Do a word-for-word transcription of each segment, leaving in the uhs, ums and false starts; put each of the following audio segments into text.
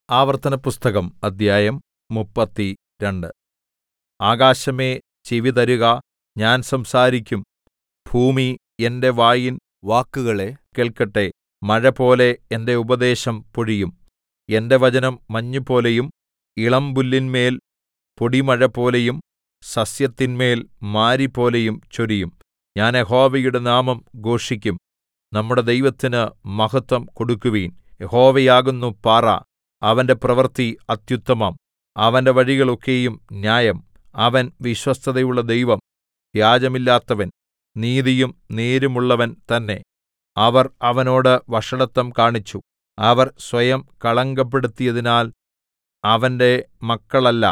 ആവർത്തനപുസ്തകം അദ്ധ്യായം മുപ്പത്തിരണ്ട്. ആകാശമേ ചെവിതരുക, ഞാൻ സംസാരിക്കും. ഭൂമി എന്റെ വായിൻ വാക്കുകളെ കേൾക്കട്ടെ. മഴപോലെ എന്റെ ഉപദേശം പൊഴിയും. എന്റെ വചനം മഞ്ഞുപോലെയും ഇളമ്പുല്ലിന്മേൽ പൊടിമഴപോലെയും സസ്യത്തിന്മേൽ മാരിപോലെയും ചൊരിയും. ഞാൻ യഹോവയുടെ നാമം ഘോഷിക്കും. നമ്മുടെ ദൈവത്തിന് മഹത്വം കൊടുക്കുവിൻ. യഹോവയാകുന്നു പാറ, അവന്റെ പ്രവൃത്തി അത്യുത്തമം. അവന്റെ വഴികൾ ഒക്കെയും ന്യായം. അവൻ വിശ്വസ്തതയുള്ള ദൈവം, വ്യാജമില്ലാത്തവൻ, നീതിയും നേരുമുള്ളവൻ തന്നെ. അവർ അവനോട് വഷളത്വം കാണിച്ചു. അവർ സ്വയം കളങ്കപ്പെടുത്തിയതിനാൽ അവന്റെ മക്കളല്ല.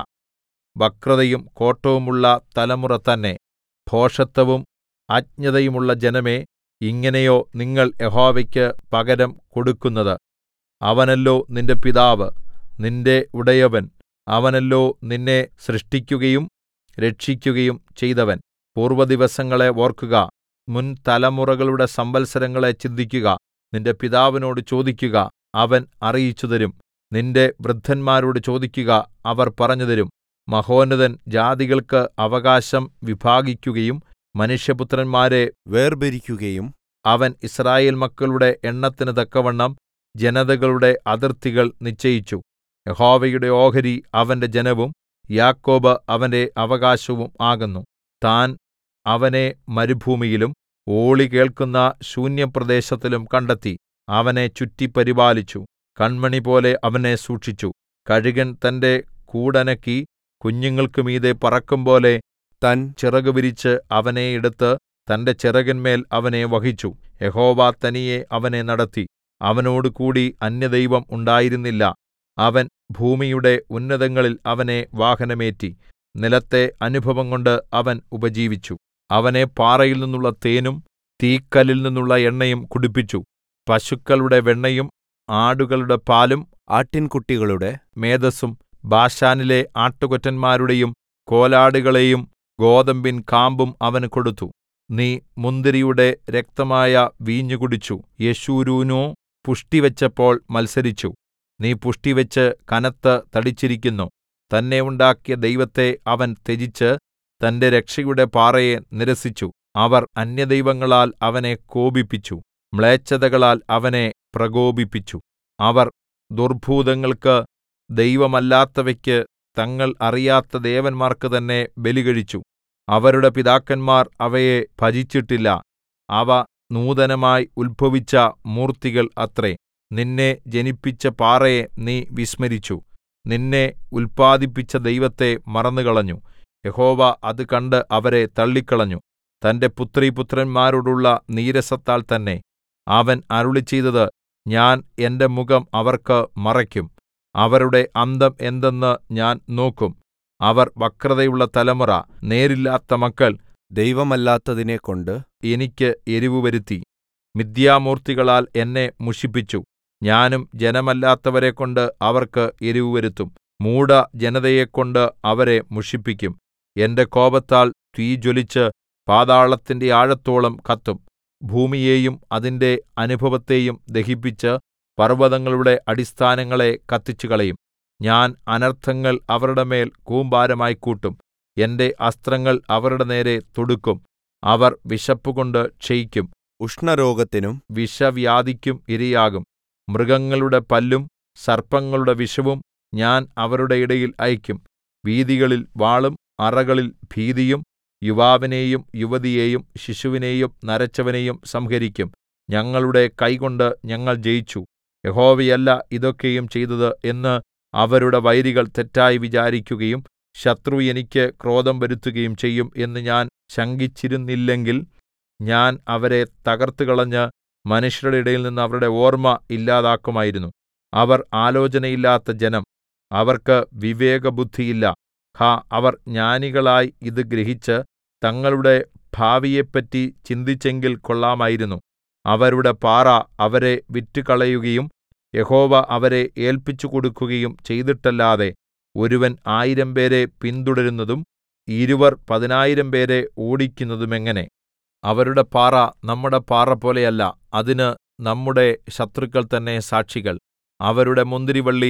വക്രതയും കോട്ടവുമുള്ള തലമുറ തന്നെ. ഭോഷത്തവും അജ്ഞതയുമുള്ള ജനമേ, ഇങ്ങനെയോ നിങ്ങൾ യഹോവയ്ക്ക് പകരം കൊടുക്കുന്നത്? അവനല്ലോ നിന്റെ പിതാവ്, നിന്റെ ഉടയവൻ. അവനല്ലോ നിന്നെ സൃഷ്ടിക്കുകയും രക്ഷിക്കുകയും ചെയ്തവൻ. പൂർവ്വദിവസങ്ങളെ ഓർക്കുക, മുൻ തലമുറകളുടെ സംവത്സരങ്ങളെ ചിന്തിക്കുക. നിന്റെ പിതാവിനോട് ചോദിക്കുക, അവൻ അറിയിച്ചുതരും. നിന്റെ വൃദ്ധന്മാരോട് ചോദിക്കുക, അവർ പറഞ്ഞുതരും. മഹോന്നതൻ ജാതികൾക്ക് അവകാശം വിഭാഗിക്കുകയും മനുഷ്യപുത്രന്മാരെ വേർപിരിക്കുകയും അവൻ യിസ്രായേൽ മക്കളുടെ എണ്ണത്തിന് തക്കവണ്ണം ജനതകളുടെ അതിർത്തികൾ നിശ്ചയിച്ചു. യഹോവയുടെ ഓഹരി അവന്റെ ജനവും യാക്കോബ് അവന്റെ അവകാശവും ആകുന്നു. താൻ അവനെ മരുഭൂമിയിലും ഓളി കേൾക്കുന്ന ശൂന്യപ്രദേശത്തിലും കണ്ടെത്തി. അവനെ ചുറ്റി പരിപാലിച്ചു. കണ്മണിപോലെ അവനെ സൂക്ഷിച്ചു. കഴുകൻ തന്റെ കൂടനക്കി കുഞ്ഞുങ്ങൾക്ക് മീതെ പറക്കുംപോലെ തൻ ചിറകു വിരിച്ച് അവനെ എടുത്ത് തന്റെ ചിറകിന്മേൽ അവനെ വഹിച്ചു. യഹോവ തനിയെ അവനെ നടത്തി. അവനോടുകൂടി അന്യദൈവം ഉണ്ടായിരുന്നില്ല. അവൻ ഭൂമിയുടെ ഉന്നതങ്ങളിൽ അവനെ വാഹനമേറ്റി. നിലത്തെ അനുഭവംകൊണ്ട് അവൻ ഉപജീവിച്ചു. അവനെ പാറയിൽ നിന്നുള്ള തേനും തീക്കല്ലിൽ നിന്നുള്ള എണ്ണയും കുടിപ്പിച്ചു. പശുക്കളുടെ വെണ്ണയും ആടുകളുടെ പാലും ആട്ടിൻകുട്ടികളുടെ മേദസ്സും ബാശാനിലെ ആട്ടുകൊറ്റന്മാരുടെയും കോലാടുകളെയും ഗോതമ്പിൻ കാമ്പും അവന് കൊടുത്തു. നീ മുന്തിരിയുടെ രക്തമായ വീഞ്ഞു കുടിച്ചു. യെശുരൂനോ പുഷ്ടിവെച്ചപ്പോൾ മത്സരിച്ചു. നീ പുഷ്ടിവെച്ച് കനത്ത് തടിച്ചിരിക്കുന്നു. തന്നെ ഉണ്ടാക്കിയ ദൈവത്തെ അവൻ ത്യജിച്ച് തന്റെ രക്ഷയുടെ പാറയെ നിരസിച്ചു. അവർ അന്യദൈവങ്ങളാൽ അവനെ കോപിപ്പിച്ചു, മ്ലേച്ഛതകളാൽ അവനെ പ്രകോപിപ്പിച്ചു. അവർ ദുർഭൂതങ്ങൾക്ക്, ദൈവമല്ലാത്തവയ്ക്ക്, തങ്ങൾ അറിയാത്ത ദേവന്മാർക്ക് തന്നെ ബലികഴിച്ചു. അവരുടെ പിതാക്കന്മാർ അവയെ ഭജിച്ചിട്ടില്ല. അവ നൂതനമായി ഉത്ഭവിച്ച മൂർത്തികൾ അത്രേ. നിന്നെ ജനിപ്പിച്ച പാറയെ നീ വിസ്മരിച്ചു. നിന്നെ ഉല്പാദിപ്പിച്ച ദൈവത്തെ മറന്നുകളഞ്ഞു. യഹോവ അത് കണ്ട് അവരെ തള്ളിക്കളഞ്ഞു. തന്റെ പുത്രീപുത്രന്മാരോടുള്ള നീരസത്താൽ തന്നെ. അവൻ അരുളിച്ചെയ്തത്, ഞാൻ എന്റെ മുഖം അവർക്ക് മറയ്ക്കും. അവരുടെ അന്തം എന്തെന്ന് ഞാൻ നോക്കും. അവർ വക്രതയുള്ള തലമുറ, നേരില്ലാത്ത മക്കൾ. ദൈവമല്ലാത്തതിനെക്കൊണ്ട് എനിക്ക് എരിവ് വരുത്തി. മിഥ്യാമൂർത്തികളാൽ എന്നെ മുഷിപ്പിച്ചു. ഞാനും ജനമല്ലാത്തവരെക്കൊണ്ട് അവർക്ക് എരിവ് വരുത്തും. മൂഢജനതയെക്കൊണ്ട് അവരെ മുഷിപ്പിക്കും. എന്റെ കോപത്താൽ തീ ജ്വലിച്ച് പാതാളത്തിന്റെ ആഴത്തോളം കത്തും. ഭൂമിയെയും അതിന്റെ അനുഭവത്തെയും ദഹിപ്പിച്ച് പർവ്വതങ്ങളുടെ അടിസ്ഥാനങ്ങളെ കത്തിച്ചുകളയും. ഞാൻ അനർത്ഥങ്ങൾ അവരുടെ മേൽ കൂമ്പാരമായി കൂട്ടും. എന്റെ അസ്ത്രങ്ങൾ അവരുടെ നേരെ തൊടുക്കും. അവർ വിശപ്പുകൊണ്ട് ക്ഷയിക്കും. ഉഷ്ണരോഗത്തിനും വിഷവ്യാധിക്കും ഇരയാകും. മൃഗങ്ങളുടെ പല്ലും സർപ്പങ്ങളുടെ വിഷവും ഞാൻ അവരുടെ ഇടയിൽ അയക്കും. വീഥികളിൽ വാളും അറകളിൽ ഭീതിയും. യുവാവിനെയും യുവതിയെയും ശിശുവിനെയും നരച്ചവനെയും സംഹരിക്കും. ഞങ്ങളുടെ കൈകൊണ്ട് ഞങ്ങൾ ജയിച്ചു. യഹോവയല്ല ഇതൊക്കെയും ചെയ്തത് എന്ന് അവരുടെ വൈരികൾ തെറ്റായി വിചാരിക്കുകയും ശത്രു എനിക്ക് ക്രോധം വരുത്തുകയും ചെയ്യും എന്ന് ഞാൻ ശങ്കിച്ചിരുന്നില്ലെങ്കിൽ ഞാൻ അവരെ തകർത്തുകളഞ്ഞ് മനുഷ്യരുടെ ഇടയിൽ നിന്ന് അവരുടെ ഓർമ്മ ഇല്ലാതാക്കുമായിരുന്നു. അവർ ആലോചനയില്ലാത്ത ജനം, അവർക്ക് വിവേകബുദ്ധിയില്ല. ഹാ, അവർ ജ്ഞാനികളായി ഇത് ഗ്രഹിച്ച് തങ്ങളുടെ ഭാവിയെപ്പറ്റി ചിന്തിച്ചെങ്കിൽ കൊള്ളാമായിരുന്നു. അവരുടെ പാറ അവരെ വിറ്റുകളയുകയും യഹോവ അവരെ ഏല്പിച്ചു കൊടുക്കുകയും ചെയ്തിട്ടല്ലാതെ ഒരുവൻ ആയിരം പേരെ പിന്തുടരുന്നതും ഇരുവർ പതിനായിരം പേരെ ഓടിക്കുന്നതുമെങ്ങനെ? അവരുടെ പാറ നമ്മുടെ പാറപോലെയല്ല. അതിന് നമ്മുടെ ശത്രുക്കൾ തന്നെ സാക്ഷികൾ. അവരുടെ മുന്തിരിവള്ളി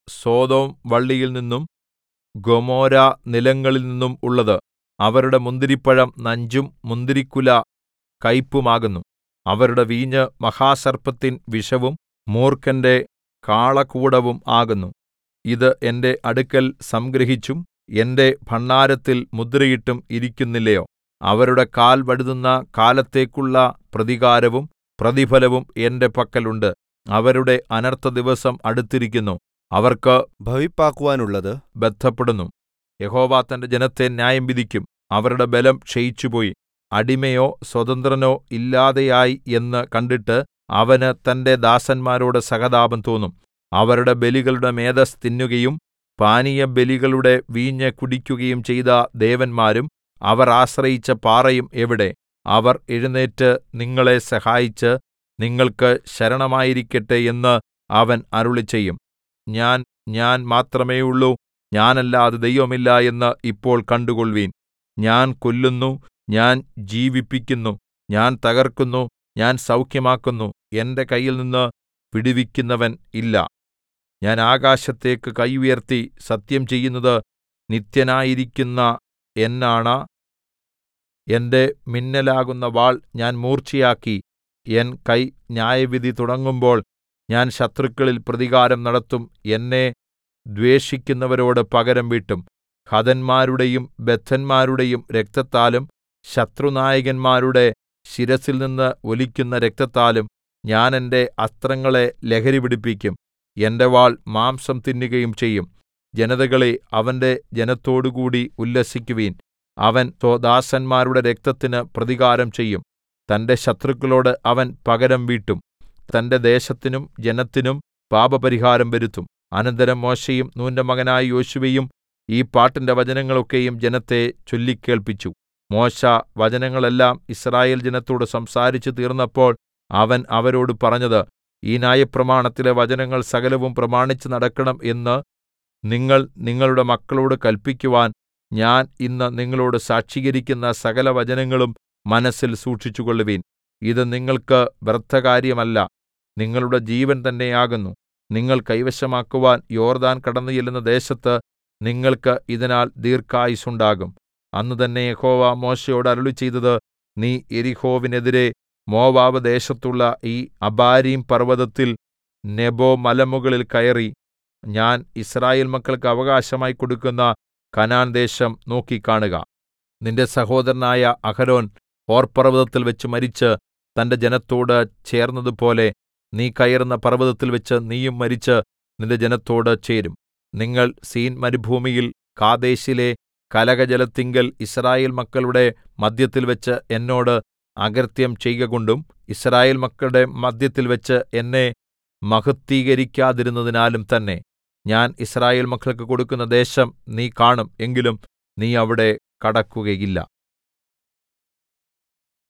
സൊദോം വള്ളിയിൽ നിന്നും ഗൊമോരാ നിലങ്ങളിൽ നിന്നും ഉള്ളത്. അവരുടെ മുന്തിരിപ്പഴം നഞ്ചും മുന്തിരിക്കുല കയ്പുമാകുന്നു. അവരുടെ വീഞ്ഞ് മഹാസർപ്പത്തിൻ വിഷവും മൂർഖന്റെ കാളകൂടവും ആകുന്നു. ഇത് എന്റെ അടുക്കൽ സംഗ്രഹിച്ചും എന്റെ ഭണ്ഡാരത്തിൽ മുദ്രയിട്ടും ഇരിക്കുന്നില്ലയോ? അവരുടെ കാൽ വഴുതുന്ന കാലത്തേക്കുള്ള പ്രതികാരവും പ്രതിഫലവും എന്റെ പക്കൽ ഉണ്ട്. അവരുടെ അനർത്ഥദിവസം അടുത്തിരിക്കുന്നു. അവർക്ക് ഭവിപ്പാക്കുവാനുള്ളത് ബദ്ധപ്പെടുന്നു. യഹോവ തന്റെ ജനത്തെ ന്യായം വിധിക്കും. അവരുടെ ബലം ക്ഷയിച്ചുപോയി. അടിമയോ സ്വതന്ത്രനോ ഇല്ലാതെയായി എന്ന് കണ്ടിട്ട് അവന് തന്റെ ദാസന്മാരോട് സഹതാപം തോന്നും. അവരുടെ ബലികളുടെ മേദസ്സ് തിന്നുകയും പാനീയബലികളുടെ വീഞ്ഞ് കുടിക്കുകയും ചെയ്ത ദേവന്മാരും അവർ ആശ്രയിച്ച പാറയും എവിടെ? അവർ എഴുന്നേറ്റ് നിങ്ങളെ സഹായിച്ച് നിങ്ങൾക്ക് ശരണമായിരിക്കട്ടെ എന്ന് അവൻ അരുളിച്ചെയ്യും. ഞാൻ ഞാൻ മാത്രമേയുള്ളൂ, ഞാനല്ലാതെ ദൈവമില്ല എന്ന് ഇപ്പോൾ കണ്ടുകൊൾവീൻ. ഞാൻ കൊല്ലുന്നു, ഞാൻ ജീവിപ്പിക്കുന്നു, ഞാൻ തകർക്കുന്നു, ഞാൻ സൗഖ്യമാക്കുന്നു. എന്റെ കയ്യിൽനിന്ന് വിടുവിക്കുന്നവൻ ഇല്ല. ഞാൻ ആകാശത്തേക്ക് കൈ ഉയർത്തി സത്യം ചെയ്യുന്നത് നിത്യനായിരിക്കുന്ന എന്നാണ. എന്റെ മിന്നലാകുന്ന വാൾ ഞാൻ മൂർച്ചയാക്കി. എൻ കൈ ന്യായവിധി തുടങ്ങുമ്പോൾ ഞാൻ ശത്രുക്കളിൽ പ്രതികാരം നടത്തും. എന്നെ ദ്വേഷിക്കുന്നവരോട് പകരം വീട്ടും. ഹതന്മാരുടെയും ബദ്ധന്മാരുടെയും രക്തത്താലും ശത്രുനായകന്മാരുടെ ശിരസിൽനിന്ന് ഒലിക്കുന്ന രക്തത്താലും ഞാൻ എന്റെ അസ്ത്രങ്ങളെ ലഹരി പിടിപ്പിക്കും. എന്റെ വാൾ മാംസം തിന്നുകയും ചെയ്യും. ജനതകളേ, അവന്റെ ജനത്തോടുകൂടി ഉല്ലസിക്കുവിൻ. അവൻ സ്വദാസന്മാരുടെ രക്തത്തിന് പ്രതികാരം ചെയ്യും. തന്റെ ശത്രുക്കളോട് അവൻ പകരം വീട്ടും. തന്റെ ദേശത്തിനും ജനത്തിനും പാപപരിഹാരം വരുത്തും. അനന്തരം മോശെയും നൂന്റെ മകനായ യോശുവയും ഈ പാട്ടിന്റെ വചനങ്ങളൊക്കെയും ജനത്തെ ചൊല്ലിക്കേൾപ്പിച്ചു. മോശെ വചനങ്ങളെല്ലാം യിസ്രായേൽ ജനത്തോട് സംസാരിച്ചു തീർന്നപ്പോൾ അവൻ അവരോട് പറഞ്ഞത്: ഈ ന്യായപ്രമാണത്തിലെ വചനങ്ങൾ സകലവും പ്രമാണിച്ച് നടക്കണം എന്ന് നിങ്ങൾ നിങ്ങളുടെ മക്കളോട് കല്പിക്കുവാൻ ഞാൻ ഇന്ന് നിങ്ങളോട് സാക്ഷീകരിക്കുന്ന സകല വചനങ്ങളും മനസ്സിൽ സൂക്ഷിച്ചുകൊള്ളുവിൻ. ഇത് നിങ്ങൾക്ക് വ്യർത്ഥകാര്യമല്ല, നിങ്ങളുടെ ജീവൻ തന്നെയാകുന്നു. നിങ്ങൾ കൈവശമാക്കുവാൻ യോർദ്ദാൻ കടന്നു ചെല്ലുന്ന ദേശത്ത് നിങ്ങൾക്ക് ഇതിനാൽ ദീർഘായുസ്സുണ്ടാകും. അന്ന് തന്നെ യഹോവ മോശെയോട് അരുളിച്ചെയ്തത്: നീ യെരിഹോവിനെതിരെ മോവാബ് ദേശത്തുള്ള ഈ അബാരീം പർവ്വതത്തിൽ നെബോ മലമുകളിൽ കയറി ഞാൻ യിസ്രായേൽ മക്കൾക്ക് അവകാശമായി കൊടുക്കുന്ന കനാൻ ദേശം നോക്കിക്കാണുക. നിന്റെ സഹോദരനായ അഹരോൻ ഹോർപർവ്വതത്തിൽ വെച്ച് മരിച്ച് തന്റെ ജനത്തോട് ചേർന്നതുപോലെ നീ കയറുന്ന പർവ്വതത്തിൽ വെച്ച് നീയും മരിച്ച് നിന്റെ ജനത്തോട് ചേരും. നിങ്ങൾ സീൻ മരുഭൂമിയിൽ കാദേശിലെ കലഹജലത്തിങ്കൽ യിസ്രായേൽ മക്കളുടെ മദ്ധ്യത്തിൽ വെച്ച് എന്നോട് അകൃത്യം ചെയ്കകൊണ്ടും യിസ്രായേൽ മക്കളുടെ മദ്ധ്യത്തിൽ വെച്ച് എന്നെ മഹത്വീകരിക്കാതിരുന്നതിനാലും തന്നെ ഞാൻ യിസ്രായേൽ മക്കൾക്ക് കൊടുക്കുന്ന ദേശം നീ കാണും, എങ്കിലും നീ അവിടെ കടക്കുകയില്ല.